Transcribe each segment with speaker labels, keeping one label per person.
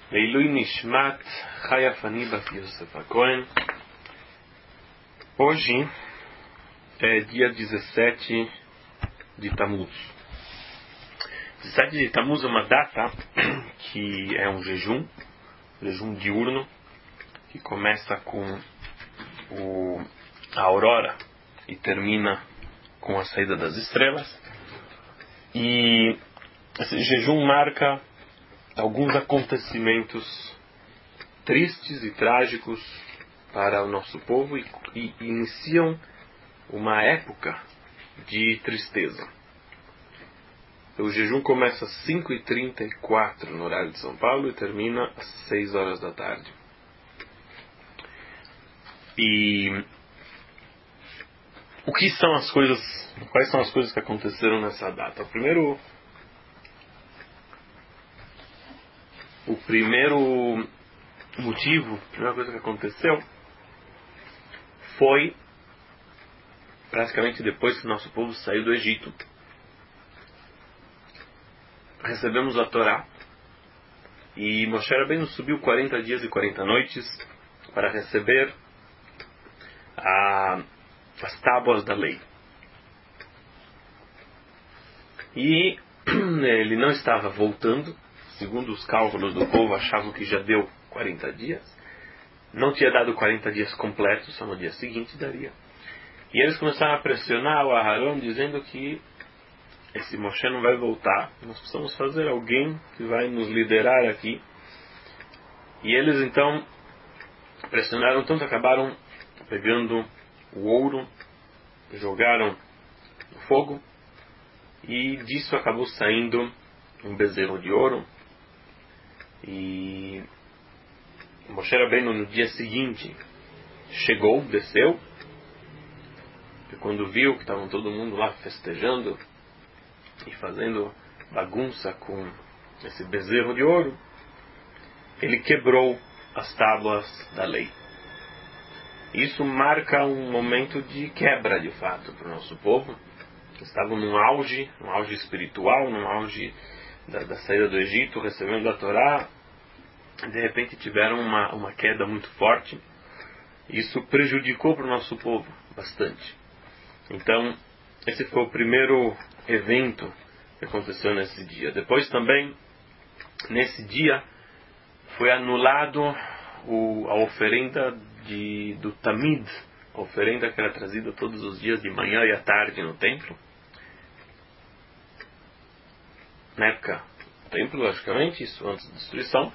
Speaker 1: Leilui Nishmat Hayafani Bat Yosef Cohen. Hoje é dia 17 de Tammuz. 17 de Tammuz é uma data que é um jejum diurno, que começa com a aurora e termina com a saída das estrelas. E esse jejum marca alguns acontecimentos tristes e trágicos para o nosso povo e iniciam uma época de tristeza. O jejum começa às 5h34 no horário de São Paulo e termina às 6 horas da tarde. E quais são as coisas que aconteceram nessa data? O primeiro motivo, a primeira coisa que aconteceu foi praticamente depois que o nosso povo saiu do Egito. Recebemos a Torá e Moshe Rabbeinu subiu 40 dias e 40 noites para receber as tábuas da lei. E ele não estava voltando. Segundo os cálculos do povo, achavam que já deu 40 dias. Não tinha dado 40 dias completos, só no dia seguinte daria. E eles começaram a pressionar o Aharon, dizendo que esse Moshe não vai voltar. Nós precisamos fazer alguém que vai nos liderar aqui. E eles então pressionaram tanto, acabaram pegando o ouro, jogaram no fogo, e disso acabou saindo um bezerro de ouro. E Moshe Rabbeinu no dia seguinte desceu, e quando viu que estavam todo mundo lá festejando e fazendo bagunça com esse bezerro de ouro, ele quebrou as tábuas da lei. Isso marca um momento de quebra, de fato, para o nosso povo. Estavam num auge espiritual, num auge da saída do Egito, recebendo a Torá. De repente tiveram uma queda muito forte. Isso prejudicou para o nosso povo bastante. Então, esse foi o primeiro evento que aconteceu nesse dia. Depois também, nesse dia, foi anulado a oferenda do Tamid, a oferenda que era trazida todos os dias de manhã e à tarde no templo. Na época do templo, logicamente, isso antes da destruição.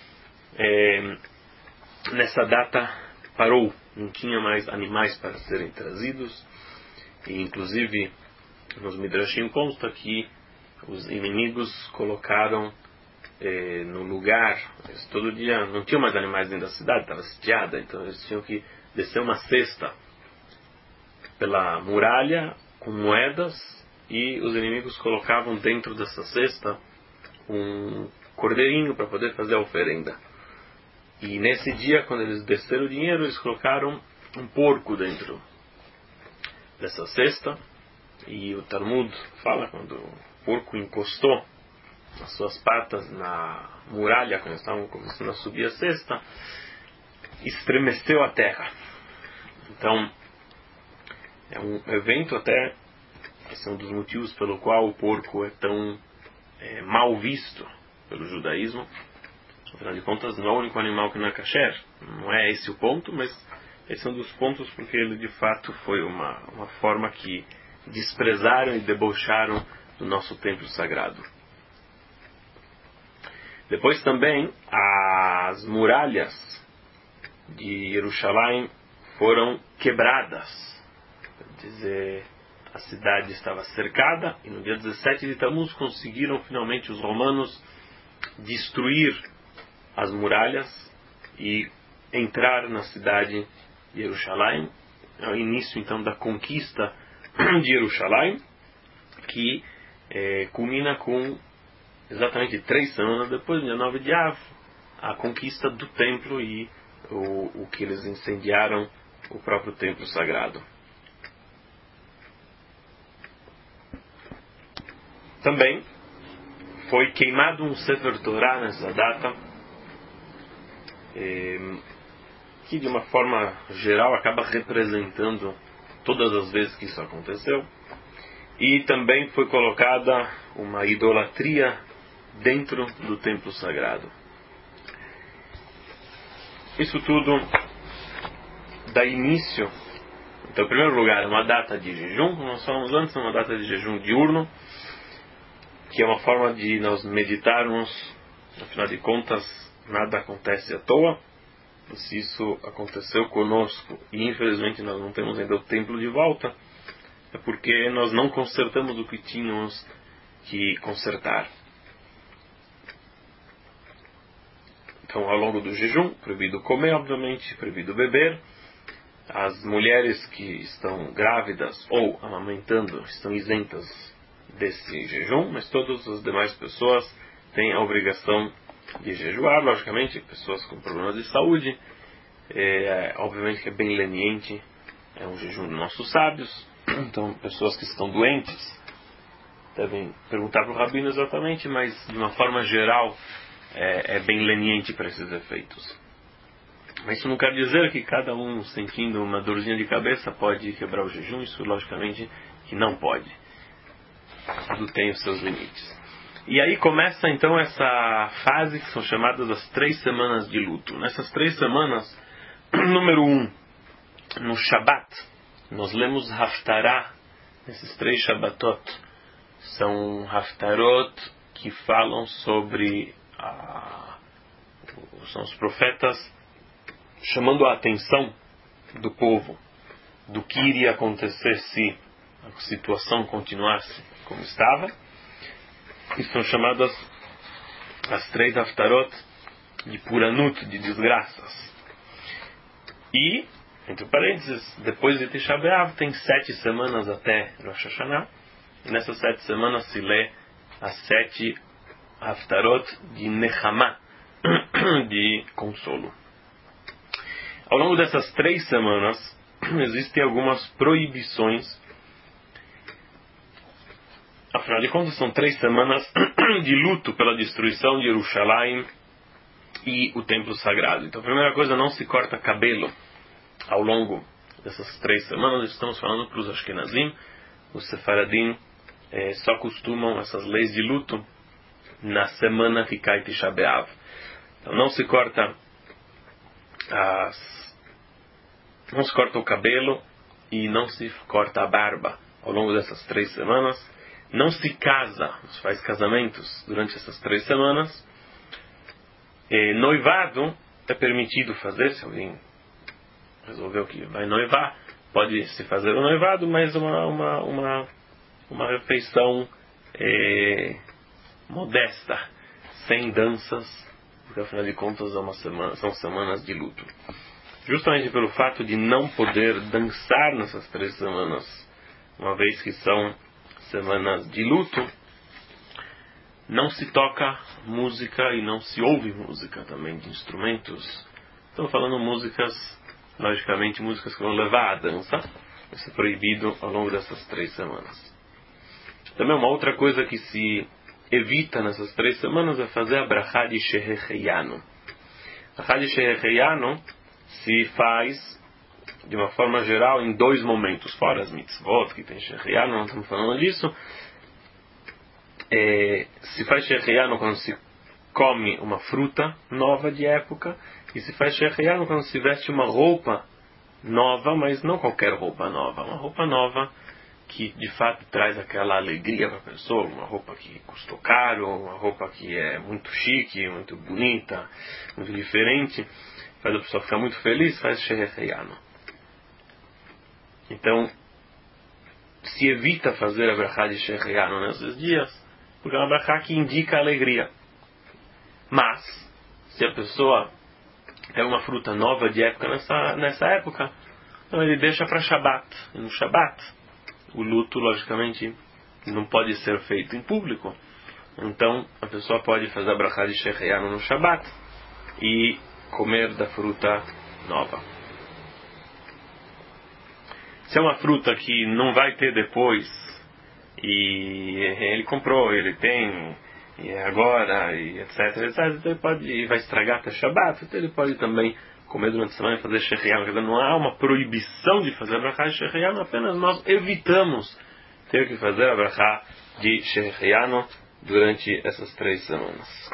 Speaker 1: Nessa data parou, não tinha mais animais para serem trazidos, e inclusive nos Midrashim consta que os inimigos colocaram no lugar, todo dia não tinha mais animais dentro da cidade, estava sitiada, então eles tinham que descer uma cesta pela muralha com moedas, e os inimigos colocavam dentro dessa cesta um cordeirinho para poder fazer a oferenda. E nesse dia, quando eles desceram o dinheiro, eles colocaram um porco dentro dessa cesta. E o Talmud fala, quando o porco encostou as suas patas na muralha, quando eles estavam começando a subir a cesta, estremeceu a terra. Então, é um evento até, esse é um dos motivos pelo qual o porco é tão mal visto pelo judaísmo. Afinal de contas, não é o único animal que não é kasher. Não é esse o ponto, mas esse é um dos pontos porque ele de fato foi uma forma que desprezaram e debocharam do nosso templo sagrado. Depois também, as muralhas de Jerusalém foram quebradas. Quer dizer, a cidade estava cercada, e no dia 17 de Tammuz conseguiram finalmente os romanos destruir as muralhas e entrar na cidade de Jerusalém. É o início então da conquista de Jerusalém, que culmina com exatamente 3 semanas depois, no dia 9 de Av, a conquista do templo e o que eles incendiaram o próprio templo sagrado. Também foi queimado um Sefer Torah nessa data, que de uma forma geral acaba representando todas as vezes que isso aconteceu. E também foi colocada uma idolatria dentro do templo sagrado. Isso tudo dá início. Então, em primeiro lugar, é uma data de jejum, como nós falamos antes, uma data de jejum diurno, que é uma forma de nós meditarmos. Afinal de contas, nada acontece à toa. E se isso aconteceu conosco e infelizmente nós não temos ainda o templo de volta, é porque nós não consertamos o que tínhamos que consertar. Então, ao longo do jejum, proibido comer, obviamente, proibido beber. As mulheres que estão grávidas ou amamentando estão isentas desse jejum, mas todas as demais pessoas têm a obrigação de jejuar, logicamente, pessoas com problemas de saúde. Obviamente que é bem leniente, é um jejum dos nossos sábios. Então, pessoas que estão doentes devem perguntar para o rabino exatamente, mas de uma forma geral é bem leniente para esses efeitos. Mas isso não quer dizer que cada um sentindo uma dorzinha de cabeça pode quebrar o jejum. Isso logicamente que não pode. Tudo tem os seus limites. E aí começa então essa fase que são chamadas as 3 semanas de luto. Nessas 3 semanas, número 1, no Shabat, nós lemos Haftarah. Esses 3 Shabbatot são Haftarot que falam sobre são os profetas chamando a atenção do povo do que iria acontecer se a situação continuasse como estava. E são chamadas as 3 Haftarot de Puranut, de desgraças. E, entre parênteses, depois de Tisha B'Av tem 7 semanas até Rosh Hashanah. E nessas 7 semanas se lê as 7 Haftarot de Nechama, de consolo. Ao longo dessas 3 semanas existem algumas proibições. Afinal de contas, são 3 semanas de luto pela destruição de Jerusalém e o templo sagrado. Então, a primeira coisa, não se corta cabelo ao longo dessas 3 semanas. Estamos falando para os Ashkenazim. Os Sefaradim só costumam essas leis de luto na semana Hikai Tisha B'Av. Então, não se corta o cabelo e não se corta a barba ao longo dessas 3 semanas. Não se casa, não se faz casamentos durante essas 3 semanas. Noivado é permitido fazer, se alguém resolveu que vai noivar, pode se fazer o noivado, mas uma refeição modesta, sem danças, porque afinal de contas são semanas de luto. Justamente pelo fato de não poder dançar nessas 3 semanas, uma vez que são semanas de luto, não se toca música e não se ouve música também de instrumentos. Estamos falando músicas, logicamente músicas que vão levar à dança. Isso é proibido ao longo dessas 3 semanas. Também uma outra coisa que se evita nessas 3 semanas é fazer a brachá de Shehecheyanu. A brachá de Shehecheyanu se faz de uma forma geral em 2 momentos, fora as mitzvot que tem Shehecheyanu, não estamos falando disso. Se faz Shehecheyanu quando se come uma fruta nova de época, e se faz Shehecheyanu quando se veste uma roupa nova, mas não qualquer roupa nova, uma roupa nova que de fato traz aquela alegria para a pessoa, uma roupa que custou caro, uma roupa que é muito chique, muito bonita, muito diferente, faz a pessoa ficar muito feliz, faz Shehecheyanu. Então, se evita fazer a brachá de Shehecheyanu nesses dias, porque é uma brachá que indica alegria. Mas, se a pessoa é uma fruta nova de época nessa época, então ele deixa para Shabat. E no Shabat, o luto, logicamente, não pode ser feito em público. Então, a pessoa pode fazer a brachá de Shehecheyanu no Shabat e comer da fruta nova. Se é uma fruta que não vai ter depois, e ele comprou, ele tem, e é agora, e etc, etc, então ele pode, e vai estragar até Shabbat, então ele pode também comer durante a semana e fazer Shechianu. Não há uma proibição de fazer a brachá de Shechianu, apenas nós evitamos ter que fazer a brachá de Shechianu durante essas 3 semanas.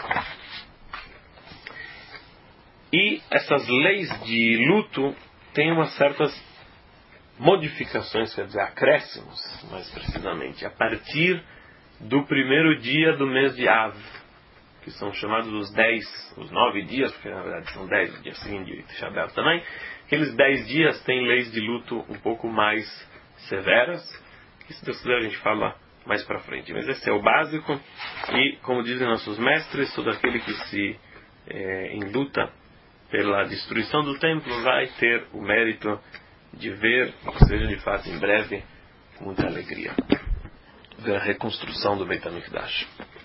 Speaker 1: E essas leis de luto têm umas certas modificações, quer dizer, acréscimos, mais precisamente, a partir do primeiro dia do mês de Av, que são chamados os 9 dias, porque na verdade são 10, o dia seguinte de Tisha B'Av também. Aqueles 10 dias têm leis de luto um pouco mais severas, que se Deus quiser a gente fala mais para frente. Mas esse é o básico, e como dizem nossos mestres, todo aquele que se enluta pela destruição do templo vai ter o mérito de ver, ou seja, de fato em breve, com muita alegria, ver a reconstrução do Beit HaMikdash.